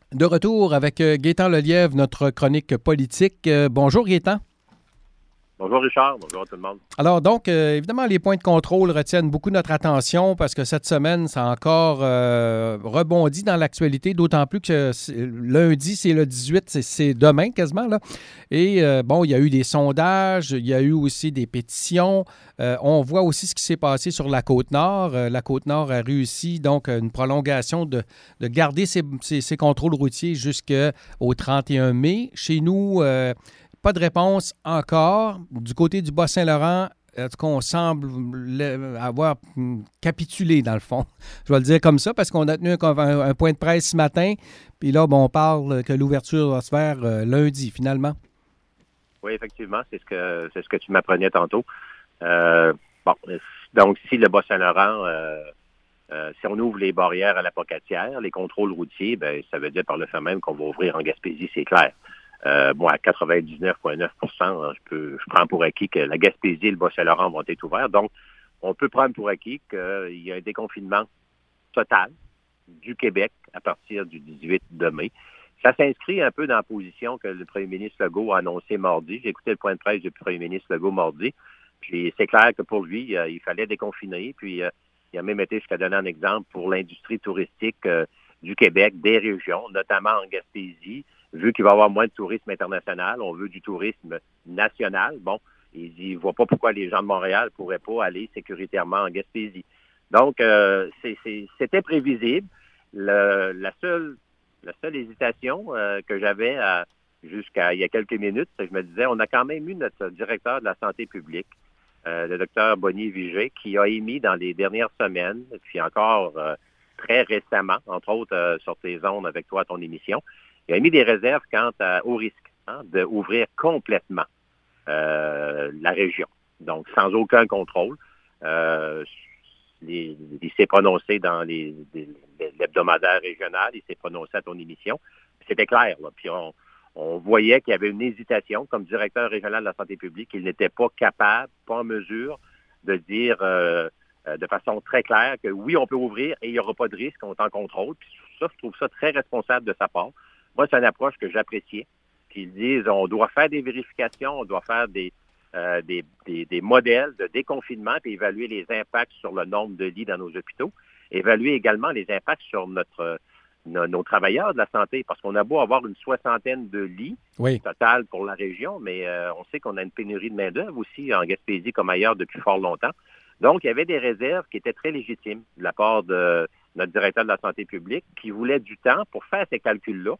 De retour avec Gaétan Lelièvre, notre chronique politique. Bonjour Gaétan. Bonjour Richard, bonjour à tout le monde. Alors donc, évidemment, les points de contrôle retiennent beaucoup notre attention parce que cette semaine, ça a encore rebondi dans l'actualité, d'autant plus que lundi, c'est le 18, c'est demain quasiment, là. Et bon, il y a eu des sondages, il y a eu aussi des pétitions. On voit aussi ce qui s'est passé sur la Côte-Nord. La Côte-Nord a réussi donc une prolongation de garder ses contrôles routiers jusqu'au 31 mai. Chez nous, pas de réponse encore. Du côté du Bas-Saint-Laurent, en tout cas, on semble avoir capitulé, dans le fond. Je vais le dire comme ça, parce qu'on a tenu un point de presse ce matin, puis là, bon, on parle que l'ouverture va se faire lundi, finalement. Oui, effectivement, c'est ce que tu m'apprenais tantôt. Bon, donc, si le Bas-Saint-Laurent, si on ouvre les barrières à la Pocatière, les contrôles routiers, ben ça veut dire par le fait même qu'on va ouvrir en Gaspésie, c'est clair. Moi, à 99,9 je prends pour acquis que la Gaspésie et le Bas-Saint-Laurent vont être ouverts. Donc, on peut prendre pour acquis qu'il y a un déconfinement total du Québec à partir du 18 de mai. Ça s'inscrit un peu dans la position que le premier ministre Legault a annoncé mardi. J'ai écouté le point de presse du premier ministre Legault mardi. Puis, c'est clair que pour lui, il fallait déconfiner. Puis, il a même été jusqu'à donner un exemple pour l'industrie touristique du Québec, des régions, notamment en Gaspésie. Vu qu'il va y avoir moins de tourisme international, on veut du tourisme national. Bon, il ne voit pas pourquoi les gens de Montréal ne pourraient pas aller sécuritairement en Gaspésie. Donc, c'était prévisible. La seule hésitation que j'avais jusqu'à il y a quelques minutes, c'est que je me disais, on a quand même eu notre directeur de la santé publique, le docteur Bonnier-Vigé, qui a émis dans les dernières semaines, puis encore très récemment, entre autres sur tes ondes avec toi à ton émission, il a mis des réserves quant au risque d'ouvrir complètement la région. Donc, sans aucun contrôle. Il s'est prononcé dans l'hebdomadaire régional, il s'est prononcé à ton émission. C'était clair, là. Puis on voyait qu'il y avait une hésitation comme directeur régional de la santé publique. Il n'était pas capable, pas en mesure de dire de façon très claire que oui, on peut ouvrir et il n'y aura pas de risque, on est en contrôle. Puis ça, je trouve ça très responsable de sa part. Moi, c'est une approche que j'appréciais. Qu'ils disent on doit faire des vérifications, on doit faire des modèles de déconfinement puis évaluer les impacts sur le nombre de lits dans nos hôpitaux, évaluer également les impacts sur nos travailleurs de la santé, parce qu'on a beau avoir une soixantaine de lits total pour la région, mais on sait qu'on a une pénurie de main-d'œuvre aussi en Gaspésie comme ailleurs depuis fort longtemps. Donc, il y avait des réserves qui étaient très légitimes de la part de notre directeur de la santé publique qui voulait du temps pour faire ces calculs-là.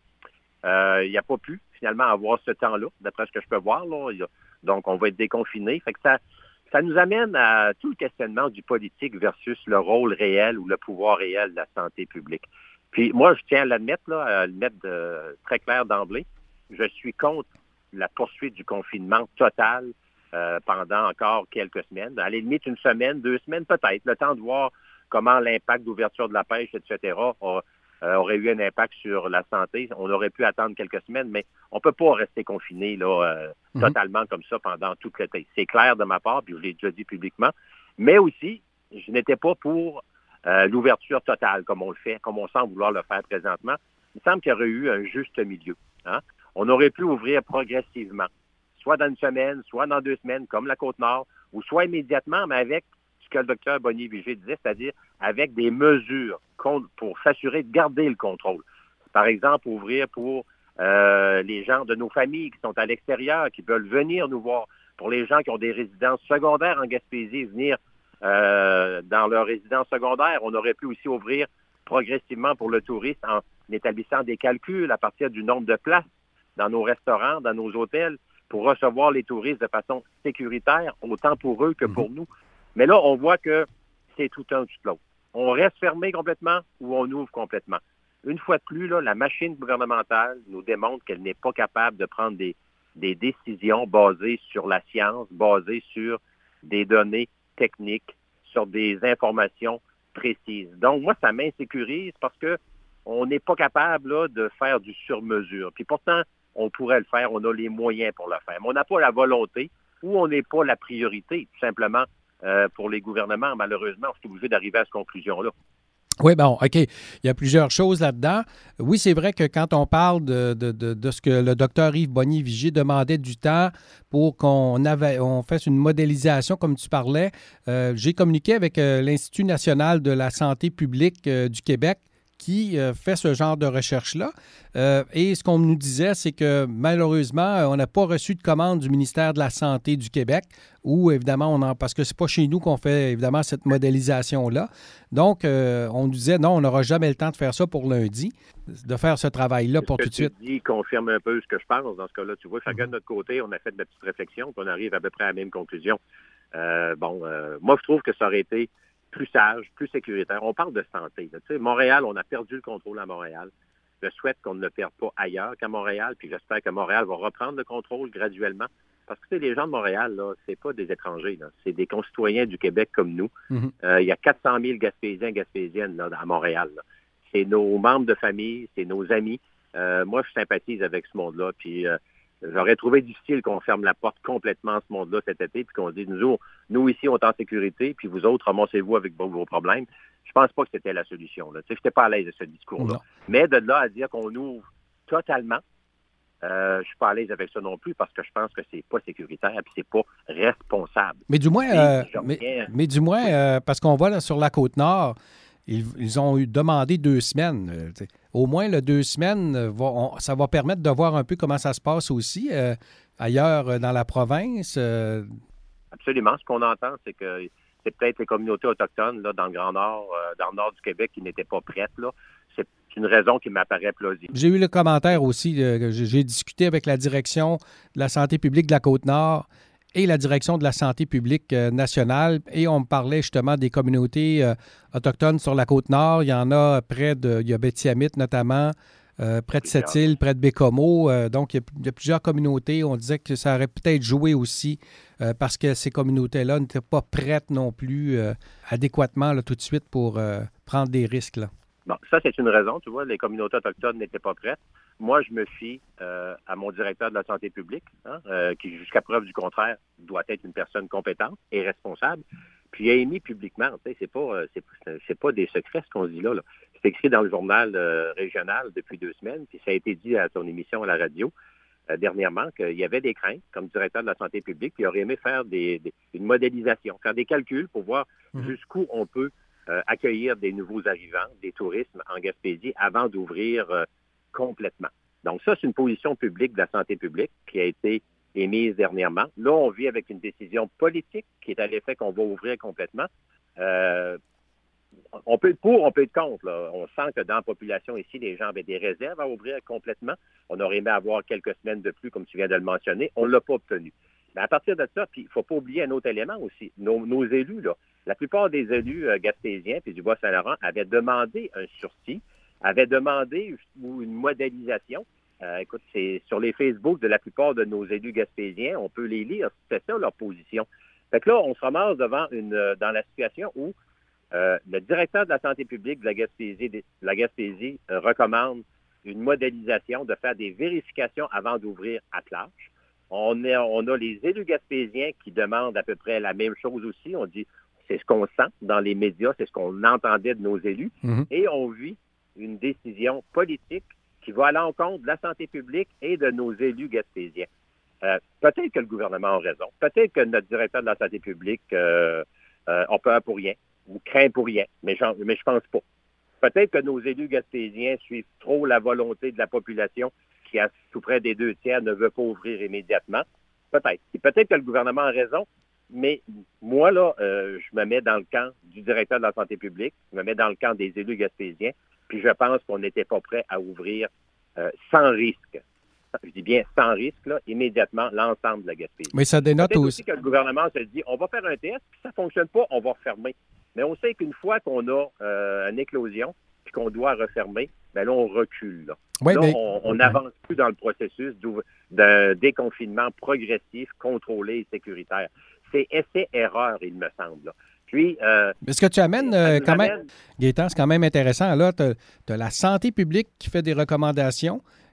Il n'a pas pu, finalement, avoir ce temps-là, d'après ce que je peux voir. Là. Donc, on va être déconfiné. Fait que ça nous amène à tout le questionnement du politique versus le rôle réel ou le pouvoir réel de la santé publique. Puis, moi, je tiens à l'admettre, à le mettre très clair d'emblée. Je suis contre la poursuite du confinement total pendant encore quelques semaines. À la limite, une semaine, 2 semaines, peut-être. Le temps de voir comment l'impact d'ouverture de la pêche, etc., aurait eu un impact sur la santé. On aurait pu attendre quelques semaines, mais on ne peut pas rester confiné totalement comme ça pendant toute l'été. C'est clair de ma part, puis je l'ai déjà dit publiquement. Mais aussi, je n'étais pas pour l'ouverture totale, comme on le fait, comme on semble vouloir le faire présentement. Il semble qu'il y aurait eu un juste milieu. Hein? On aurait pu ouvrir progressivement, soit dans une semaine, soit dans 2 semaines, comme la Côte-Nord, ou soit immédiatement, mais avec ce que le docteur Bonnier-Vigé disait, c'est-à-dire avec des mesures pour s'assurer de garder le contrôle. Par exemple, ouvrir pour les gens de nos familles qui sont à l'extérieur, qui veulent venir nous voir, pour les gens qui ont des résidences secondaires en Gaspésie, venir dans leur résidence secondaire. On aurait pu aussi ouvrir progressivement pour le tourisme en établissant des calculs à partir du nombre de places dans nos restaurants, dans nos hôtels, pour recevoir les touristes de façon sécuritaire, autant pour eux que pour nous. Mais là, on voit que c'est tout un tout l'autre. On reste fermé complètement ou on ouvre complètement. Une fois de plus, là, la machine gouvernementale nous démontre qu'elle n'est pas capable de prendre des décisions basées sur la science, basées sur des données techniques, sur des informations précises. Donc, moi, ça m'insécurise parce que on n'est pas capable là, de faire du sur-mesure. Puis pourtant, on pourrait le faire, on a les moyens pour le faire. Mais on n'a pas la volonté ou on n'est pas la priorité, tout simplement, pour les gouvernements. Malheureusement, on est obligé d'arriver à cette conclusion-là. Oui, bon, OK. Il y a plusieurs choses là-dedans. Oui, c'est vrai que quand on parle de ce que le docteur Yves Bonnier-Vigier demandait du temps pour on fasse une modélisation, comme tu parlais, j'ai communiqué avec l'Institut national de la santé publique du Québec qui fait ce genre de recherche-là. Et ce qu'on nous disait, c'est que malheureusement, on n'a pas reçu de commande du ministère de la Santé du Québec, où évidemment, parce que c'est pas chez nous qu'on fait évidemment cette modélisation-là. Donc, on nous disait, non, on n'aura jamais le temps de faire ça pour lundi, de faire ce travail-là pour tout de suite. Ce que tu dis confirme un peu ce que je pense. Dans ce cas-là, tu vois, chacun de notre côté, on a fait de petites réflexions, puis on arrive à peu près à la même conclusion. Moi, je trouve que ça aurait été plus sage, plus sécuritaire. On parle de santé. Tu sais, Montréal, on a perdu le contrôle à Montréal. Je souhaite qu'on ne le perde pas ailleurs qu'à Montréal, puis j'espère que Montréal va reprendre le contrôle graduellement. Parce que les gens de Montréal, là, c'est pas des étrangers, là. C'est des concitoyens du Québec comme nous. Il y a 400 000 Gaspésiens, Gaspésiennes là, à Montréal. Là. C'est nos membres de famille, c'est nos amis. Moi, je sympathise avec ce monde-là. Puis j'aurais trouvé difficile qu'on ferme la porte complètement à ce monde-là cet été, puis qu'on dise, nous ici, on est en sécurité, puis vous autres, ramassez-vous avec vos problèmes. Je pense pas que c'était la solution. Je n'étais pas à l'aise de ce discours-là. Non. Mais de là à dire qu'on ouvre totalement, je suis pas à l'aise avec ça non plus parce que je pense que c'est pas sécuritaire et c'est pas responsable. Mais du moins, du moins parce qu'on voit là, sur la Côte-Nord, ils ont demandé 2 semaines. Au moins, 2 semaines, ça va permettre de voir un peu comment ça se passe aussi ailleurs dans la province. Absolument. Ce qu'on entend, c'est que c'est peut-être les communautés autochtones là, dans le Grand Nord, dans le nord du Québec, qui n'étaient pas prêtes. Là. C'est une raison qui m'apparaît plausible. J'ai eu le commentaire aussi. J'ai discuté avec la direction de la santé publique de la Côte-Nord et la direction de la santé publique nationale. Et on me parlait justement des communautés autochtones sur la Côte-Nord. Il y en a il y a Bétiamit notamment, près de Sept-Îles, près de Bécomo. Donc, il y a plusieurs communautés. On disait que ça aurait peut-être joué aussi parce que ces communautés-là n'étaient pas prêtes non plus adéquatement là, tout de suite pour prendre des risques. Là. Bon, ça, c'est une raison. Tu vois, les communautés autochtones n'étaient pas prêtes. Moi, je me fie à mon directeur de la santé publique, qui, jusqu'à preuve du contraire, doit être une personne compétente et responsable. Puis, il a émis publiquement, tu sais, c'est pas des secrets ce qu'on se dit là. C'est écrit dans le journal régional depuis 2 semaines, puis ça a été dit à son émission à la radio dernièrement qu'il y avait des craintes comme directeur de la santé publique, puis il aurait aimé faire une modélisation, faire des calculs pour voir jusqu'où on peut accueillir des nouveaux arrivants, des touristes en Gaspésie avant d'ouvrir complètement. Donc ça, c'est une position publique de la santé publique qui a été émise dernièrement. Là, on vit avec une décision politique qui est à l'effet qu'on va ouvrir complètement. On peut être pour, on peut être contre. Là. On sent que dans la population ici, les gens avaient des réserves à ouvrir complètement. On aurait aimé avoir quelques semaines de plus, comme tu viens de le mentionner. On ne l'a pas obtenu. Mais à partir de ça, puis il ne faut pas oublier un autre élément aussi. Nos élus, là, la plupart des élus gaspésiens puis du Bas-Saint-Laurent avaient demandé un sursis, avaient demandé une modélisation. Écoute, c'est sur les Facebook de la plupart de nos élus gaspésiens, on peut les lire. C'est ça leur position. Fait que là, on se ramasse dans la situation où le directeur de la santé publique de la Gaspésie recommande une modélisation, de faire des vérifications avant d'ouvrir à large. On a les élus gaspésiens qui demandent à peu près la même chose aussi. On dit, c'est ce qu'on sent dans les médias, c'est ce qu'on entendait de nos élus. Et on vit une décision politique qui va à l'encontre de la santé publique et de nos élus gaspésiens. Peut-être que le gouvernement a raison. Peut-être que notre directeur de la santé publique a peur pour rien ou craint pour rien, mais je pense pas. Peut-être que nos élus gaspésiens suivent trop la volonté de la population qui, à tout près des 2/3, ne veut pas ouvrir immédiatement. Peut-être. Et peut-être que le gouvernement a raison, mais moi, là, je me mets dans le camp du directeur de la santé publique, je me mets dans le camp des élus gaspésiens, puis je pense qu'on n'était pas prêt à ouvrir sans risque. Je dis bien sans risque, là, immédiatement, l'ensemble de la Gaspésie. Mais ça dénote aussi que le gouvernement se dit, on va faire un test, puis ça ne fonctionne pas, on va refermer. Mais on sait qu'une fois qu'on a une éclosion, puis qu'on doit refermer, bien là, on recule. Là, oui, là on n'avance plus dans le processus d'un déconfinement progressif, contrôlé et sécuritaire. C'est essai-erreur, il me semble. Là. Puis, mais ce que tu amènes quand même, Gaétan, c'est quand même intéressant. Là, tu as la santé publique qui fait des recommandations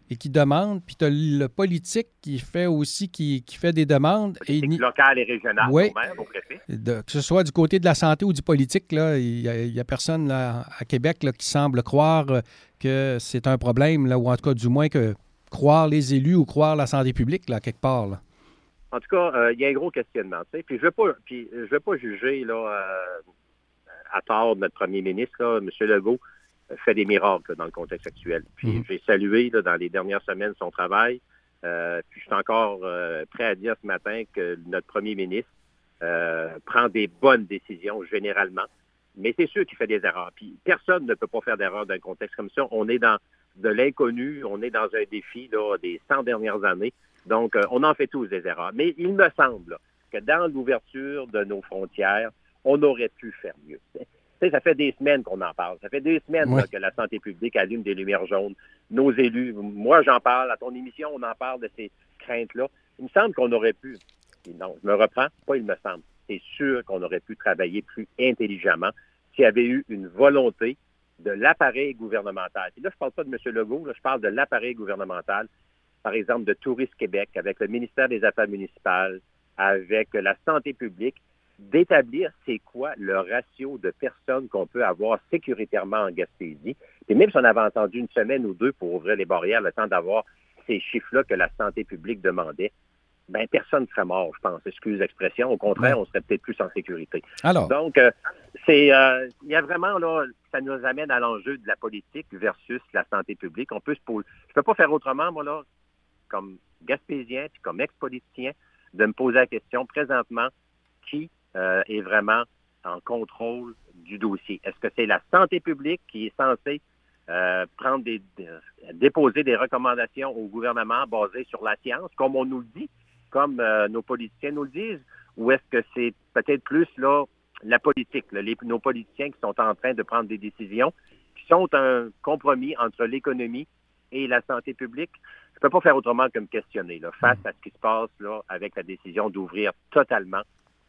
et qui demande, puis tu as le politique qui fait aussi, qui fait des demandes. Politique locale et régionale, oui, au maire, au préfet. Que ce soit du côté de la santé ou du politique, là, il y a personne là, à Québec là, qui semble croire que c'est un problème, là, ou en tout cas, du moins, que croire les élus ou croire la santé publique, là, quelque part. Là. En tout cas, il y a un gros questionnement. Tu sais. Puis je veux pas juger là, à tort notre premier ministre, là, M. Legault, fait des miracles là, dans le contexte actuel. Puis j'ai salué là, dans les dernières semaines son travail. Puis je suis encore prêt à dire ce matin que notre premier ministre prend des bonnes décisions généralement. Mais c'est sûr qu'il fait des erreurs. Puis personne ne peut pas faire d'erreur dans un contexte comme ça. On est dans de l'inconnu, on est dans un défi là, des 100 dernières années. Donc, on en fait tous des erreurs. Mais il me semble là, que dans l'ouverture de nos frontières, on aurait pu faire mieux. Tu sais, ça fait des semaines qu'on en parle. Ça fait des semaines là, que la santé publique allume des lumières jaunes. Nos élus, moi j'en parle, à ton émission, on en parle de ces craintes-là. Il me semble qu'on aurait pu, non, je me reprends, pas il me semble, c'est sûr qu'on aurait pu travailler plus intelligemment s'il y avait eu une volonté de l'appareil gouvernemental. Et là, je ne parle pas de M. Legault, là, je parle de l'appareil gouvernemental, par exemple de Tourisme Québec, avec le ministère des Affaires municipales, avec la santé publique, d'établir c'est quoi le ratio de personnes qu'on peut avoir sécuritairement en Gaspésie. Et même si on avait entendu une semaine ou deux pour ouvrir les barrières, le temps d'avoir ces chiffres-là que la santé publique demandait, ben personne ne serait mort, je pense. Excuse l'expression. Au contraire, on serait peut-être plus en sécurité. Alors. Donc, il y a vraiment, là, ça nous amène à l'enjeu de la politique versus la santé publique. On peut se poser. Je peux pas faire autrement, moi, là, comme Gaspésien, puis comme ex-politicien, de me poser la question présentement, qui est vraiment en contrôle du dossier? Est-ce que c'est la santé publique qui est censée déposer des recommandations au gouvernement basées sur la science, comme on nous le dit, comme nos politiciens nous le disent, ou est-ce que c'est peut-être plus là la politique, là, nos politiciens qui sont en train de prendre des décisions, qui sont un compromis entre l'économie et la santé publique? Je ne peux pas faire autrement que me questionner là, face à ce qui se passe là, avec la décision d'ouvrir totalement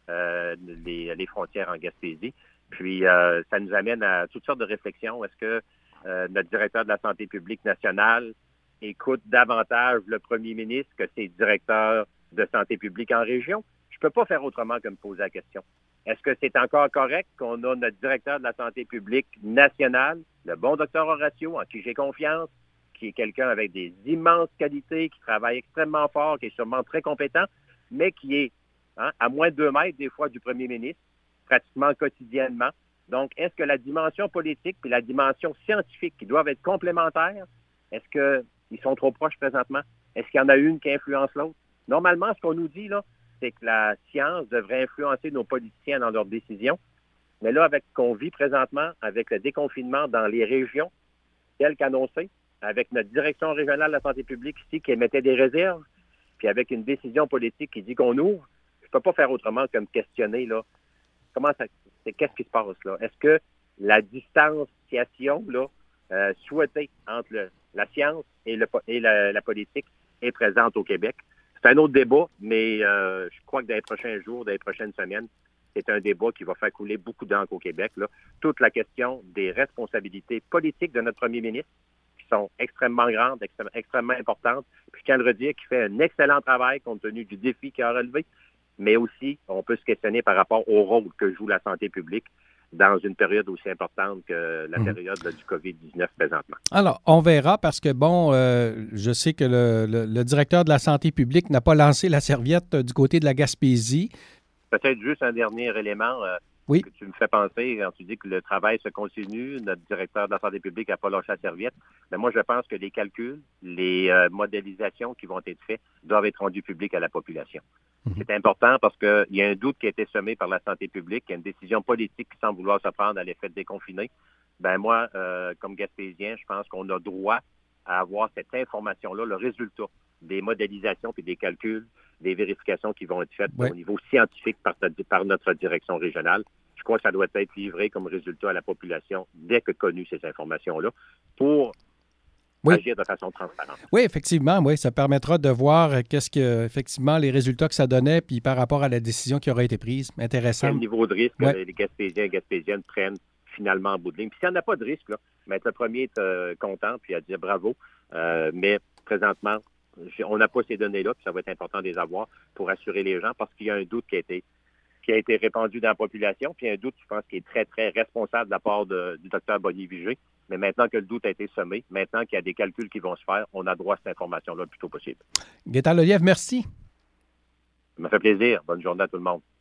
les frontières en Gaspésie. Puis, ça nous amène à toutes sortes de réflexions. Est-ce que notre directeur de la santé publique nationale écoute davantage le premier ministre que ses directeurs de santé publique en région? Je ne peux pas faire autrement que me poser la question. Est-ce que c'est encore correct qu'on a notre directeur de la santé publique nationale, le bon docteur Horacio, en qui j'ai confiance, qui est quelqu'un avec des immenses qualités, qui travaille extrêmement fort, qui est sûrement très compétent, mais qui est à moins de 2 mètres des fois du premier ministre, pratiquement quotidiennement. Donc, est-ce que la dimension politique et la dimension scientifique qui doivent être complémentaires, est-ce qu'ils sont trop proches présentement? Est-ce qu'il y en a une qui influence l'autre? Normalement, ce qu'on nous dit, là, c'est que la science devrait influencer nos politiciens dans leurs décisions. Mais là, avec ce qu'on vit présentement, avec le déconfinement dans les régions, tel qu'annoncé, avec notre direction régionale de la santé publique ici qui émettait des réserves, puis avec une décision politique qui dit qu'on ouvre, je ne peux pas faire autrement que me questionner, là, qu'est-ce qui se passe là? Est-ce que la distanciation là, souhaitée entre la science et la politique est présente au Québec? C'est un autre débat, mais je crois que dans les prochains jours, dans les prochaines semaines, c'est un débat qui va faire couler beaucoup d'encre au Québec. Là. Toute la question des responsabilités politiques de notre premier ministre, qui sont extrêmement grandes, extrêmement importantes. Puis je tiens à le redire, qui fait un excellent travail compte tenu du défi qu'il a relevé. Mais aussi, on peut se questionner par rapport au rôle que joue la santé publique dans une période aussi importante que la période là, du COVID-19 présentement. Alors, on verra parce que, bon, je sais que le directeur de la santé publique n'a pas lancé la serviette du côté de la Gaspésie. Peut-être juste un dernier élément oui. que tu me fais penser quand tu dis que le travail se continue. Notre directeur de la santé publique n'a pas lâché la serviette. Mais moi, je pense que les calculs, les modélisations qui vont être faits doivent être rendus publics à la population. C'est important parce qu'il y a un doute qui a été semé par la santé publique, il y a une décision politique qui semble vouloir se prendre à l'effet de déconfiner. Ben moi, comme Gaspésien, je pense qu'on a droit à avoir cette information-là, le résultat des modélisations puis des calculs, des vérifications qui vont être faites au niveau scientifique par notre direction régionale. Je crois que ça doit être livré comme résultat à la population dès que connu ces informations-là pour agir de façon transparente. Oui, effectivement, oui, ça permettra de voir qu'est-ce que, effectivement, les résultats que ça donnait, puis par rapport à la décision qui aura été prise. Intéressant. Quel niveau de risque les Gaspésiens et Gaspésiennes prennent finalement en bout de ligne. Puis s'il n'y en a pas de risque, là, être le premier est content puis à dire bravo. Mais présentement, on n'a pas ces données-là, puis ça va être important de les avoir pour assurer les gens parce qu'il y a un doute qui a été répandu dans la population, puis un doute, je pense, qui est très, très responsable de la part du docteur Bonnier-Vigé. Mais maintenant que le doute a été semé, maintenant qu'il y a des calculs qui vont se faire, on a droit à cette information-là le plus tôt possible. Gaétan Lelièvre, merci. Ça m'a fait plaisir. Bonne journée à tout le monde.